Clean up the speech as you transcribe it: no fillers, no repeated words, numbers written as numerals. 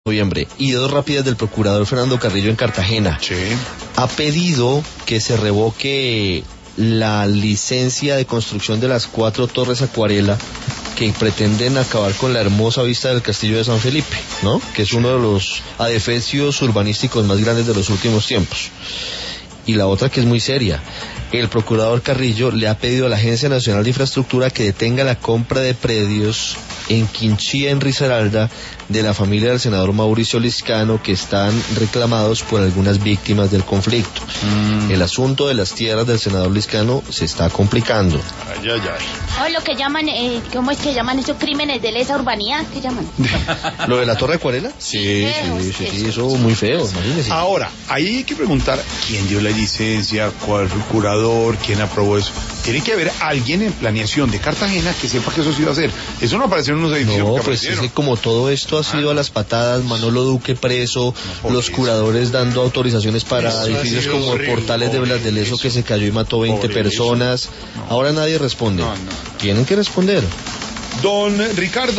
Noviembre, y dos rápidas del procurador Fernando Carrillo en Cartagena. Sí. Ha pedido que se revoque la licencia de construcción de las 4 torres Acuarela que pretenden acabar con la hermosa vista del castillo de San Felipe, ¿no? Que es uno de los adefesios urbanísticos más grandes de los últimos tiempos. Y la otra que es muy seria, el procurador Carrillo le ha pedido a la Agencia Nacional de Infraestructura que detenga la compra de predios en Quinchía, en Risaralda, de la familia del senador Mauricio Liscano, que están reclamados por algunas víctimas del conflicto. El asunto de las tierras del senador Liscano se está complicando. Ay, ay, ay. O lo que llaman, ¿cómo es que llaman esos crímenes de lesa urbanidad? ¿Qué llaman? ¿Lo de la Torre Acuarela? Sí, eso muy feo, imagínese. Ahora, ahí hay que preguntar quién dio la licencia, cuál fue el curador, quién aprobó eso. Tiene que haber alguien en planeación de Cartagena que sepa que eso se iba a hacer. Eso no apareció en unos edificios. No, pues es que como todo esto ha sido a las patadas, Manolo Duque preso, los curadores dando autorizaciones para Eso edificios como horrible, Portales de Blas de Lezo que se cayó y mató 20 personas. Ahora nadie responde. No. Tienen que responder. Don Ricardo.